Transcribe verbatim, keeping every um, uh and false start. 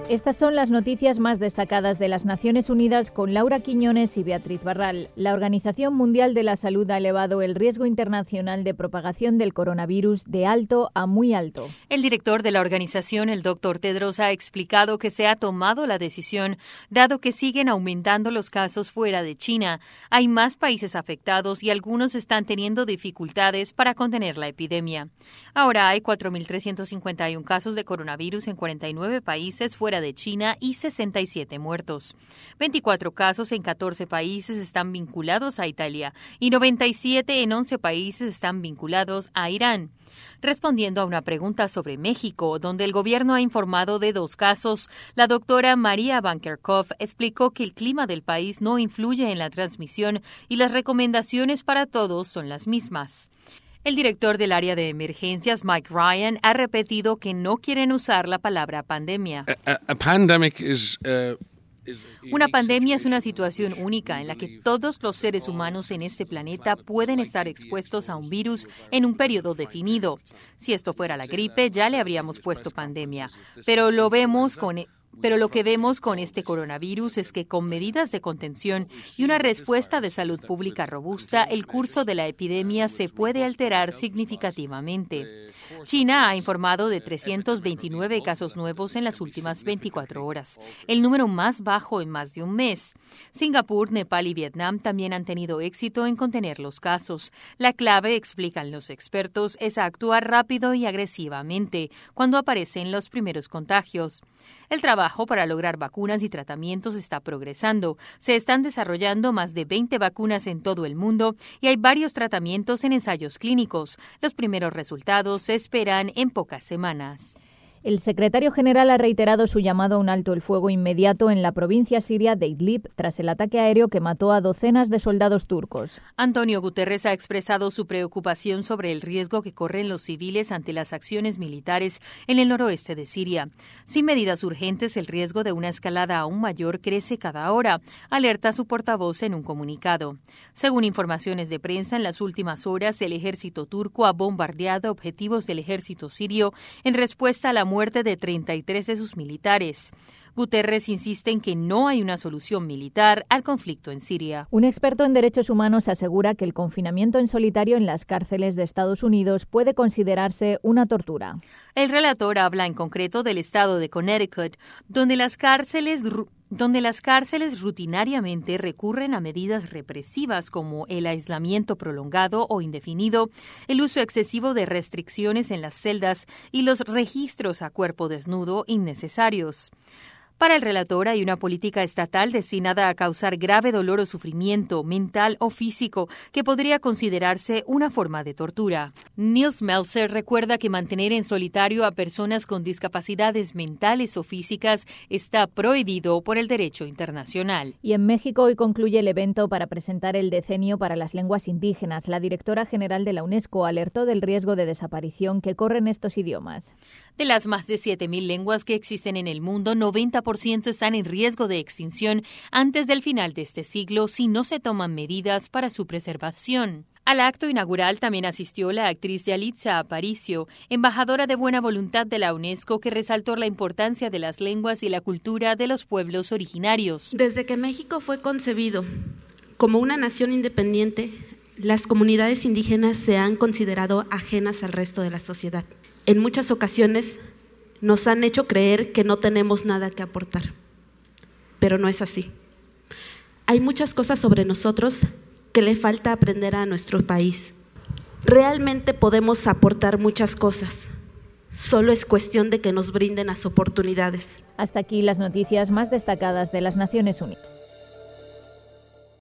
Estas son las noticias más destacadas de las Naciones Unidas con Laura Quiñones y Beatriz Barral. La Organización Mundial de la Salud ha elevado el riesgo internacional de propagación del coronavirus de alto a muy alto. El director de la organización, el doctor Tedros, ha explicado que se ha tomado la decisión dado que siguen aumentando los casos fuera de China. Hay más países afectados y algunos están teniendo dificultades para contener la epidemia. Ahora hay cuatro mil trescientos cincuenta y uno casos de coronavirus en cuarenta y nueve países fuera de China y sesenta y siete muertos. veinticuatro casos en catorce países están vinculados a Italia y noventa y siete en once países están vinculados a Irán. Respondiendo a una pregunta sobre México, donde el gobierno ha informado de dos casos, la doctora María Van Kerkhove explicó que el clima del país no influye en la transmisión y las recomendaciones para todos son las mismas. El director del área de emergencias, Mike Ryan, ha repetido que no quieren usar la palabra pandemia. A, a, a pandemic is, uh... Una pandemia es una situación única en la que todos los seres humanos en este planeta pueden estar expuestos a un virus en un periodo definido. Si esto fuera la gripe, ya le habríamos puesto pandemia. Pero lo vemos con... Pero lo que vemos con este coronavirus es que con medidas de contención y una respuesta de salud pública robusta, el curso de la epidemia se puede alterar significativamente. China ha informado de trescientos veintinueve casos nuevos en las últimas veinticuatro horas, el número más bajo en más de un mes. Singapur, Nepal y Vietnam también han tenido éxito en contener los casos. La clave, explican los expertos, es actuar rápido y agresivamente cuando aparecen los primeros contagios. El trabajo para lograr vacunas y tratamientos está progresando. Se están desarrollando más de veinte vacunas en todo el mundo y hay varios tratamientos en ensayos clínicos. Los primeros resultados se esperan en pocas semanas. El secretario general ha reiterado su llamado a un alto el fuego inmediato en la provincia siria de Idlib tras el ataque aéreo que mató a docenas de soldados turcos. Antonio Guterres ha expresado su preocupación sobre el riesgo que corren los civiles ante las acciones militares en el noroeste de Siria. Sin medidas urgentes, el riesgo de una escalada aún mayor crece cada hora, alerta su portavoz en un comunicado. Según informaciones de prensa, en las últimas horas el ejército turco ha bombardeado objetivos del ejército sirio en respuesta a la muerte de treinta y tres de sus militares. Guterres insiste en que no hay una solución militar al conflicto en Siria. Un experto en derechos humanos asegura que el confinamiento en solitario en las cárceles de Estados Unidos puede considerarse una tortura. El relator habla en concreto del estado de Connecticut, donde las cárceles donde las cárceles rutinariamente recurren a medidas represivas como el aislamiento prolongado o indefinido, el uso excesivo de restricciones en las celdas y los registros a cuerpo desnudo innecesarios. Para el relator hay una política estatal destinada a causar grave dolor o sufrimiento mental o físico que podría considerarse una forma de tortura. Nils Melzer recuerda que mantener en solitario a personas con discapacidades mentales o físicas está prohibido por el derecho internacional. Y en México hoy concluye el evento para presentar el decenio para las lenguas indígenas. La directora general de la UNESCO alertó del riesgo de desaparición que corren estos idiomas. De las más de siete mil lenguas que existen en el mundo, noventa por ciento están en riesgo de extinción antes del final de este siglo si no se toman medidas para su preservación. Al acto inaugural también asistió la actriz Yalitza Aparicio, embajadora de buena voluntad de la UNESCO, que resaltó la importancia de las lenguas y la cultura de los pueblos originarios. Desde que México fue concebido como una nación independiente, las comunidades indígenas se han considerado ajenas al resto de la sociedad. En muchas ocasiones nos han hecho creer que no tenemos nada que aportar, pero no es así. Hay muchas cosas sobre nosotros que le falta aprender a nuestro país. Realmente podemos aportar muchas cosas, solo es cuestión de que nos brinden las oportunidades. Hasta aquí las noticias más destacadas de las Naciones Unidas.